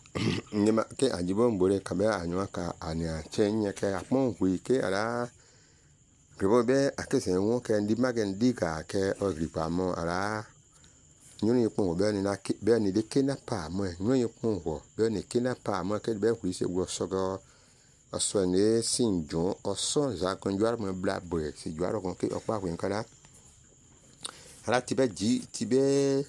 Nyema ke ajibo mbore kabe anywa ka ania chenye ke apon hui ke ara kebo be akese won ke ndi magen dika ke ogripa mo ara nyuni pon be ni na be ni de kena pa mo nyuni pon ho be ni kena pa mo ke be hu se wo sogo oso ne sinjo oso za kon jwar mo bla boy si jwar kon ke opa ko nkala ara tibe ji tibe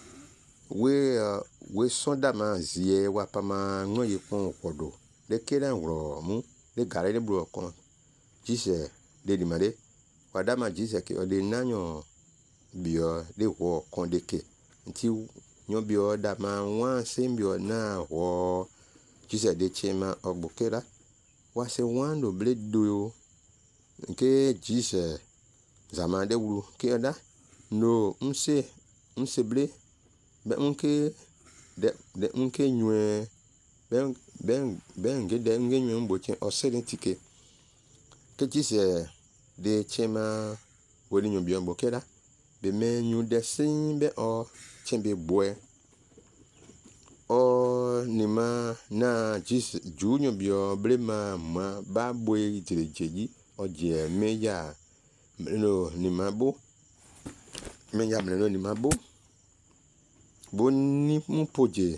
we sonda ma zie wa pa ma ngoye pon kodo de kena wro mu de gare de bro kon jise de di made wada ma jise ke o de nanyo bio de ho kon de ke nti nyo bio da ma wan sembio na ho jise de chema ogbokela wa se wan do ble do nke jise zama de wuru ke da no nse ble be unke de unke nyue ben ge de nge nyue mboche osele tike ke jise de chema woni nyu bi mbo keda be me nyu de sin be o chembe boe o nima na jise ju nyu bi o ble ma ba boe jirejeji o je meja no nima bo meja no nima bo boni mpoje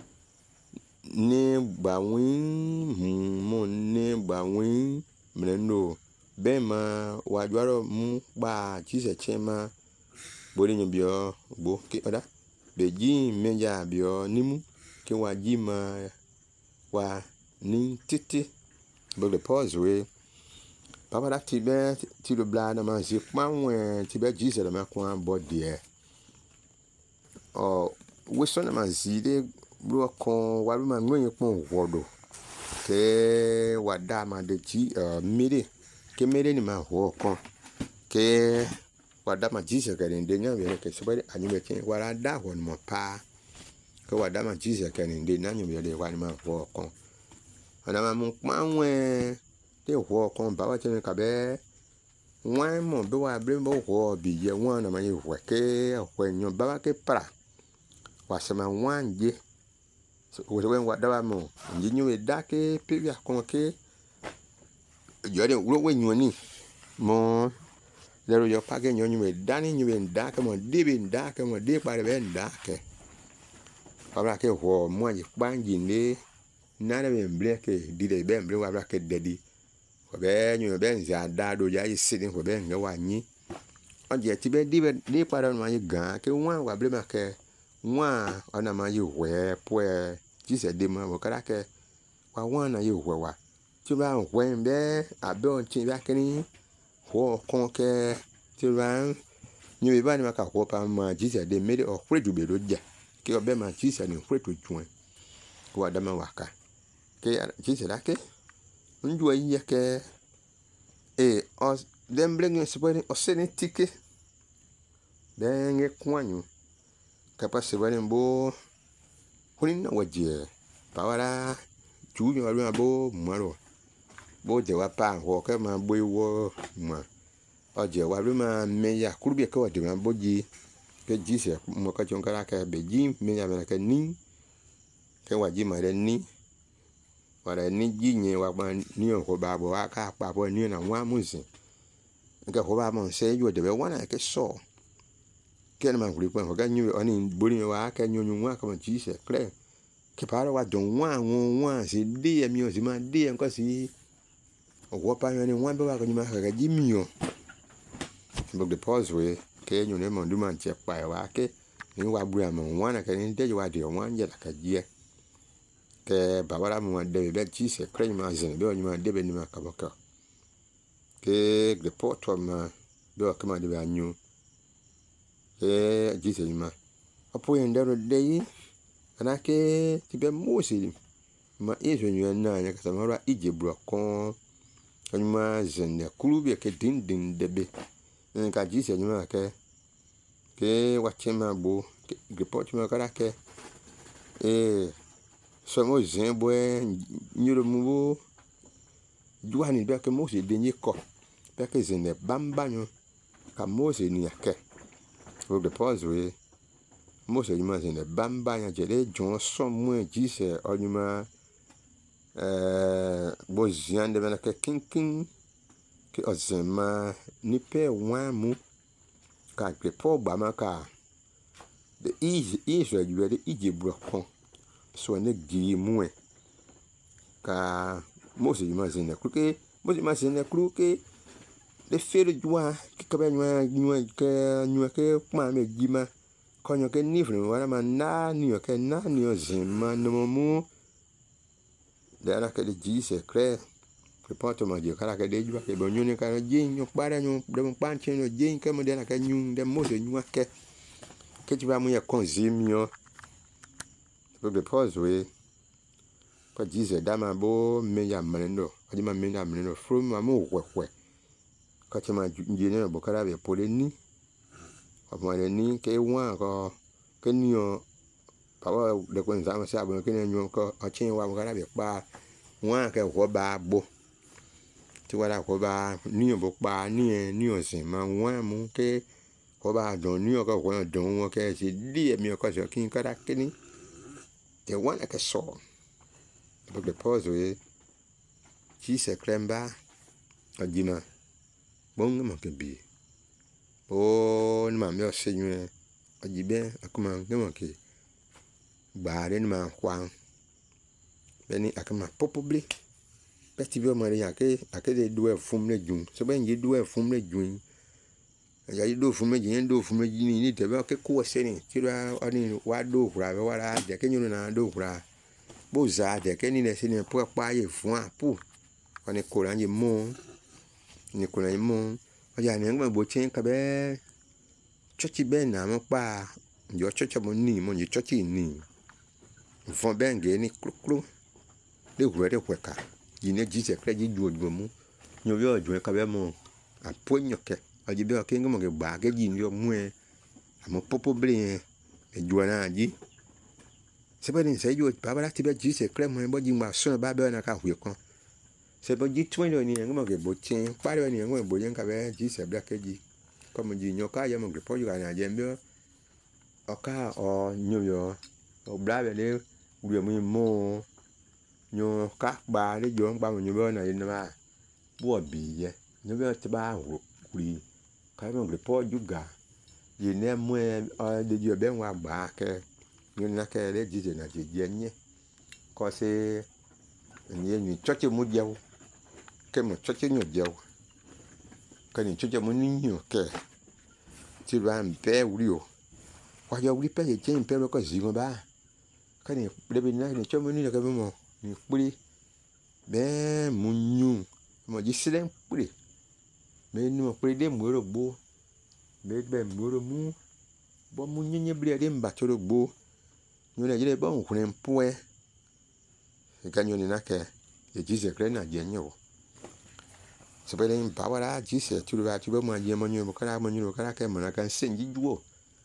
ne gbawin mo ne gbawin mreno be ma wajwaro mu ba jise chema boni nyobio gbo ke oda be ji meja bio nimu ke waji ma wa ni titi bo le pause we papa da tibe ti lo bla na ma zi panwe tibe jise la ma kwa bodie o we so na ma zi de bro kon wa ma nwe pon wodo ke wada ma de ji mire ke mere ni ma ho kon ke wada ma jise ke de nya be ke so be anyu be ken wara da ho mo pa ke wada ma jise ke de na nyu be de wa ni ma ho kon ana ma mu panwe de ho kon ba wa chen ka be wan mo be wa bre mo ho bi ye wan na ma ye ho ke ho nyu ba wa ke pra wa se ma wan je so we wa da ba mo nji nyu e da ke pe ya kon ke yo de wo we nyu ni mo le ro yo pa ke nyu e da ni nyu e da ke mo de be da ke mo de pa be da ke pa bra ke ho mo ji pa nji ne na le be mble ke di de be mble wa bra ke de di ko be nyu be nza da do ya yi sidin ko be nge wa nyi o je ti be di pa ro ma yi gan ke wan wa ble ma ke wan ona ma yi we pwe jise de ma wo kara ke wa wan na yi we wa ti ba we be abe on ti ba kini ho kon ke ti ba nyu be ba ni ma ka ho pa ma jise de me de o kure du be do ja ke o be ma jise ni kure to juan ko wa da ma wa ka ke jise da ke nju yi ke o dem bling se bo ni o se ni tike den nge kwanyu kapa se bo ni bo huni na waje pawara ju nyu alu bo maro bo je wa pa ho ke ma bo wo ma o je wa lu ma me ya kurbi ke wa de ma bo ji ke jise mo ka jon kara ke be ji me ya me ke ni ke wa ji ma de ni wala ni ji nye wa ba ni ho ba bo aka pa bo ni na wa muzi nke ho ba mo se ju de be wa na ke so ke na ma guri po ga nyu oni bori wa ka nyu nyu wa ka mo jise kle ke para wa don wa si de mi o si ma de nko si o pa ni wa be wa ko ni ma ka ji mi o bo de pause we ke nyu ne mo du man che pa wa ke ni wa buru mo wa na ke ni de wa de wa nje la ka ji ke babara mo de be jise kle ma zen be o ni ma de be ni ma ka boka ke de porto ma do ka ma de ba nyu ke jise ni ma apo yen de de yi ana ke ti be mosi ma ezo nyu na nya ka samara ije bro kon ani ma zen ne kulu be ke din de be nka jise ni ma ke wa chema bo ke porto ma kara ke so mo zen bo nyuro mu bo juani be ke mosi de ni ko be ke zen ne bamba nyu ka mosi ni ake o de pause we Mose nyuma zene bamba nya jele John somme Jesus onyuma bo ziande bena ke king ke ozema nipe wamu ka pe po ba maka de Israel you de Ijebro kon so ne gi mue ka Mose nyuma zene kuke Mose nyuma zene kuke de fere joa ke ka be nyua ke kwa me jima konyo ke nifre wala na niyo ke na niyo zema no mu de ana ke de Jesus cre reporto ma je kala ke de jwa ke bo nyune ka jin nyo para nyo de mo panche no jin ke mo de na ke nyun de mo se nyua ke ti ba mu ya konzimio to be pause we pa Jesus dama bo me ya mrendo adi ma me ya mrendo from ma mo kwekwe ka ti ma njine bo kala be poleni ọmọdé ní ke wọn ko ke niyo pawa de ko nza ma sa bo ke nyo ko achin wa mo kala be pa wọn ke ko ba bo ti wala ko ba niyo bo pa ni osin ma wọn mu ke ko ba don niyo ko don wọn ke si di mi ko so kin kara kini de wọn ke so bo de pause we ki se kremba ajima bon mo ke bi o ni ma mi o se yun ajibe akuma ngemo ke baare ni ma kwa beni akama popobli peti bi o mari ake de do efum le jun so ben je do efum le jun ya do fum le jun do fum le jun ni te be ke ko se ni ti ani wa do kura be wala de ke nyunu na do kura bo za de ke ni le se ni po pa ye fun apu oni ko ran je mo ni ko ran mo ọjà ní ẹgbẹ́ bó tí ń kabẹ́ chọ́ọ̀chì bẹ́ẹ̀ náà mọ́ pa ǹjọ́ chọ́ọ̀chì mo ní mo ní chọ́ọ̀chì ní ìfọ̀n bẹ́ẹ̀ ń gé ní kúrúkúrú léwu rẹ̀ wẹ̀ka yìí ní jíjẹ kẹ́rẹ́ jí ju òdùbọ̀ mú ní orí ọ̀dùn ẹ̀ kabẹ́ mọ́ àpò ìyànkẹ́ ọjọ́ bí ọkẹ́ ń gbọ́n kẹ́ gbà kẹ́ yìí ní ọmú ẹ̀ àmọ́ pópó bẹ́ẹ̀ yẹn ẹ̀jọ̀ náà jí sẹ́bẹ̀ ní ìṣẹ́jú bàbá láti bẹ́ jíjẹ kẹ́rẹ́ mọ́ ẹ bọ́ jí gbà sọ́nà bá bẹ́ẹ̀ náà ká hùwẹ̀ kan sebo ji 20 ni ngmo ke bochen pare ni ngmo bojen ka be ji se bla ke ji como ji nyoka ya mo ke po ju na je mbio oka o nyoyo o bla be le uri mu mo nyo ka ba le jo ngba mo nyobo na yin ma bo bi ye nyobo ti ba ru kuri ka mo ke po ju ga yi ne mu de ju be nwa gba ke ni na ke le ji na je je nye ko se ni choche mu je ke mo choche nyo je ka ni choche mo ni nyo ke ti ba mpe wuri o wa yo wuri pe je je mpe ko zi mo ba ka ni le bi na ni chomo ni ke mo ni puri be mu nyu mo ji silen puri me ni mo puri de mo ro gbo be mo ro mu bo mu nyenye bri de mba to ro gbo nyo le je bo nkun mpoe ka nyo ni na ke e Jesus kre na je nyo so be len ba wala Jesus tu ba tu ba mo je mo nyo kala mo nyo kala ke mo na kan senji duo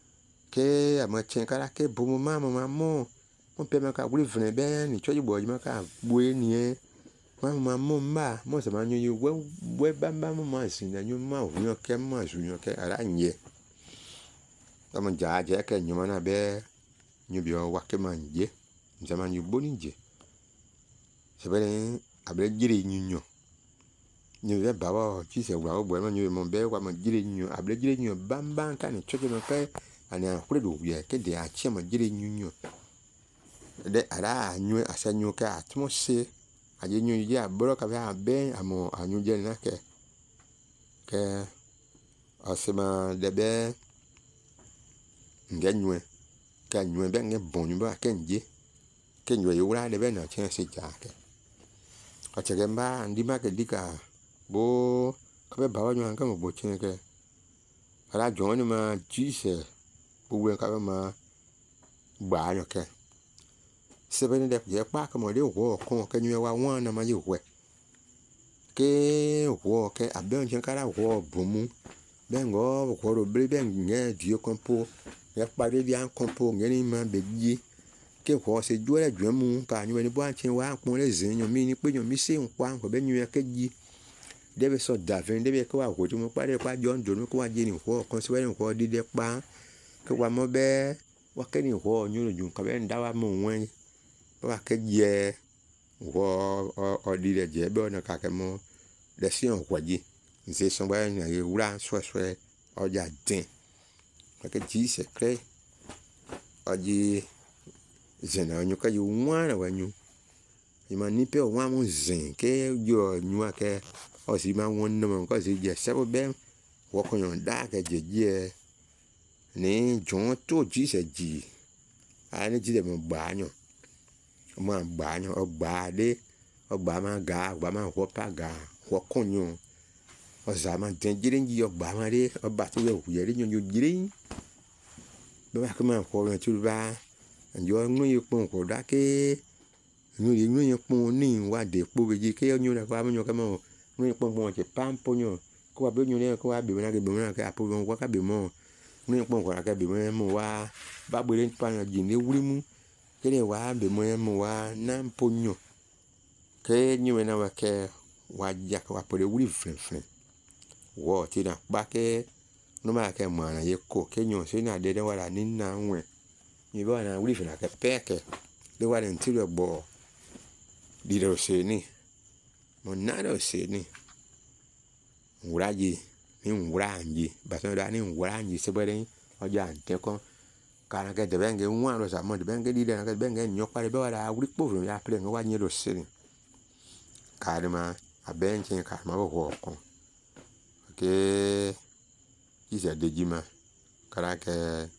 ke ama chen kala ke bo mo ma mo pe ma ka wuri vne be ni choji bo ma ka bue ni e ma mo mba mo se ma nyo yu we ba mo ma sin na nyo ma hu nyo ke ma zu nyo ke ara nye ama ja je ke nyo na be nyo bi o wa ke ma nje nja ma nyo bo ni nje sebele abre jire nyunyo nyo be baba chi se wa bo ma nyo mo be wa ma jire nyunyo abre jire nyunyo bamba kan ni choche no kai ani akure do ye ke de a chi ma jire nyunyo de ara nyu asa nyu ka atmose aje nyu ya bro ka ba be amo anyu je na ke asema de be ngenyu ka nyu be nge bonyu ba kenje kenyo yura de be na chen se ja ke achegemba ndima ke dika bo kabe bawa nyo anga mo bo chen ke ala joni ma jise bo we ka ma gba nyo ke sebe de je pa ka mo de wo kon ke nyo wa won na ma yi we ke wo ke abe nchen kara wo bomu bengo ko ro bre ben nge dio kompo ya pa de bien kompo nge ni ma be yi ke ko se juere juemu ka nyu ni bo anchen wa pon le zin nyo mi ni pe nyo mi se npa ko be nyu ke ji debe so davin debe ko wa ko ju mo pare pa jo ndo ko wa je ni ko kon se we ni ko dide pa ke wa mo be wakeni ho nyoro jun ka ben dawa mo wen wa ke je wo o di de je be ona ka ke mo de si on kwaji nse so ba na ye wura so o ja din ka ji secret oji zena onyu ka yu nwa na wanyu ima ni pe o wa mo zin ke yo nyu ake o si ma won no ko si je se bo be wo ko yon da ke je ni jon to ji se ji ani ji de mo gba yan mo gba yan o gba de o gba ma ga gba ma ho pa ga ho konyo o za ma den jirin ji o gba ma de o ba ti we ku ye ri yan yo jirin be ba ko ma ko yan tu ba njo nu yi pon ko da ke nu yi pon ni wa de po ge ke nyu na kwa mo nyo ka mo nu yi pon pon che pam ponyo ko wa be nyu ne ko wa be na ke apo mo wa ka be mo nu yi pon ko ka be mo wa ba gbe len pa ji ni wuri mu ke le wa be mo wa na ponyo ke nyu na wa ke wa ja ko wa po de wuri fren wo ti na ba ke no ma ke mo na ye ko ke nyu se na de wa la ni na nwe ni ba na wuri fren ka peke de wa den ti lo bo di do se ni mo na do se ni wuraji ni wuranji ba so da ni wuranji se bere oja nte ko kana ke de benge nwa lo sa mo de benge di de na ke benge nyo pa de ba da wuri po fren ya ple no wa nyi do se ni karma abenche karma bo ko ke isa de jima kana ke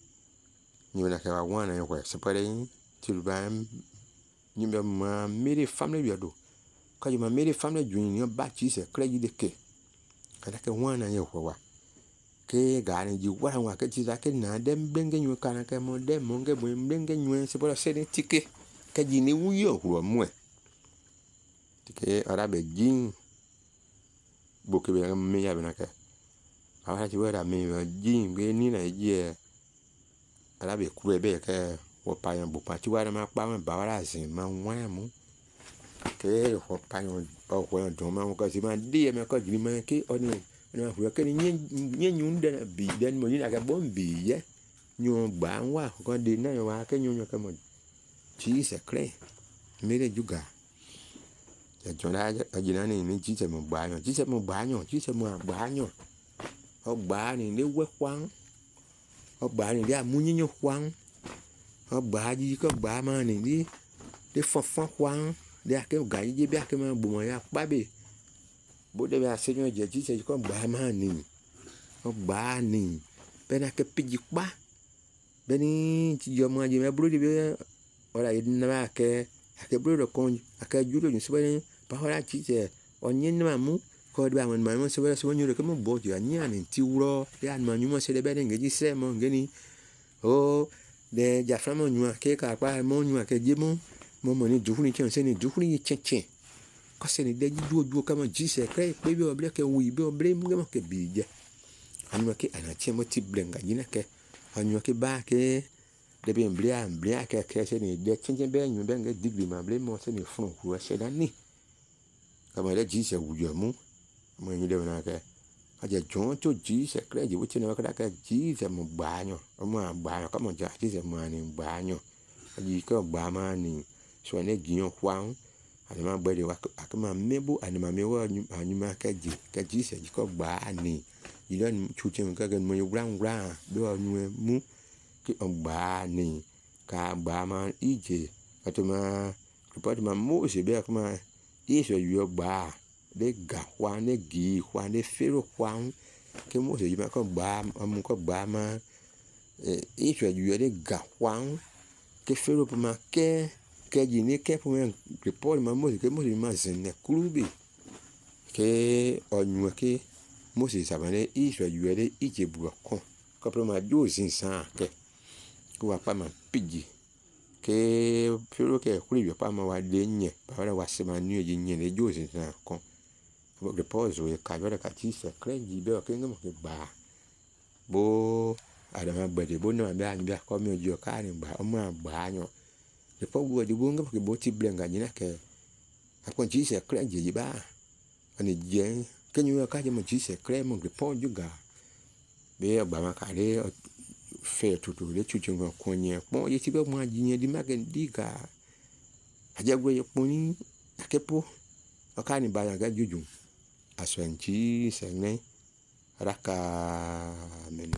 nyu na ke wa wana yo ko se pare tilbam nyimbe ma mere family biado ka ma mere family jun ni ba chi se credit de ke kana ke wana yo ko wa ke ga ni ji wa ke chi za ke na dem benge nyu kana ke mo dem mo nge bo benge nyu se pare se ni tike ke ji ni wu yo ro mo tike arabe jin boke be me ya bena ke awara ji wa me jin be ni na je arabe ku be ke wo pa yan bu pa ti wa ma pa ma ba wara sin ma wa mu ke wo pa yan o ko yan don ma ko si ma di me ko ji ma ke oni na fu ke ni nyun de bi den mo ni na ke bom bi ye nyu ba wa ko de na yo wa ke nyu ke mo chi se kre mere juga ya jona ajina ni chi se mo ba yan chi se mo ba yan o ba ni le we kwang o ba ni ya mu nyu kwang o ba ji ko ba ma ni di de fofan kwang de ake ga ji bi ake ma bu mo ya pa be bo de ba se nyu je ji se ko ba ma ni o ba ni be na ke piji pa be ni ti yo mo je me bro de be ora yi na ba ke ake bro do kon ake ju do ni se be pa ora ti se o nyin na mu ko de ba mo se be so nyu de ke mo bo ji ani ani ti wuro de an ma nyu mo se de be de nge ji se mo nge ni o de ja framo nyu ke ka pa mo nyu ke je mo ni du ni chen se ni du ni chen ko se ni de ju ka mo ji se kre pe bi oble ke wi bi oble mo ke bi je anu ke ana chen mo ti blenga ni ke anu ke ba ke de bi mblia ke se ni de chen be nyu be nge digri ma ble mo se ni fun ku se da ni ka mo de ji se wu yo mo ni de na ke aje jon to ji se kre ji wuti na ka ka ji se mo gba yan o mo gba yan ka mo ja ji se mo ni gba yan aji ko gba ma ni so ne giyan kwang ani ma gbe de wa akama mebo ani ma mewo ani ma ka ji se ji ko gba ni ile ni chu chen ka ga mo yura be o nu mu ki o gba ni ka gba ma ije atoma report ma mo se be akama iso yo gba de ga kwa ne gi kwa ne fero kwang ke mo se ji ma ko gba amu ko gba ma iso yo de ga kwang ke fero pa ma ke ji ni ke po men report ma mo ke mo se ma zen klubi ke onyu ke mo se sabane iso yo de ije bu ko pro ma jo sin san ke ko wa pa ma piji ke fero ke kuli yo pa ma wa de nye pa wa se ma nu je nye le jo sin san ko report zo ka yo ka ti se kre ji be o ke ngam ke ba bo adama gbede bo na be an be ko mi ojo ka ni ba o ma ba yan report wo di bo ngam ke bo ti blenga ni na ke akon ti se kre ji ba ani je ke nyu ka je mo ti se kre mo report juga be ba ma ka re fe tutu le chuchu ngo konye pon ye ti be mo ajinye di magen diga ajagwe ye poni akepo akani ba ga juju aswenchi sene raka menu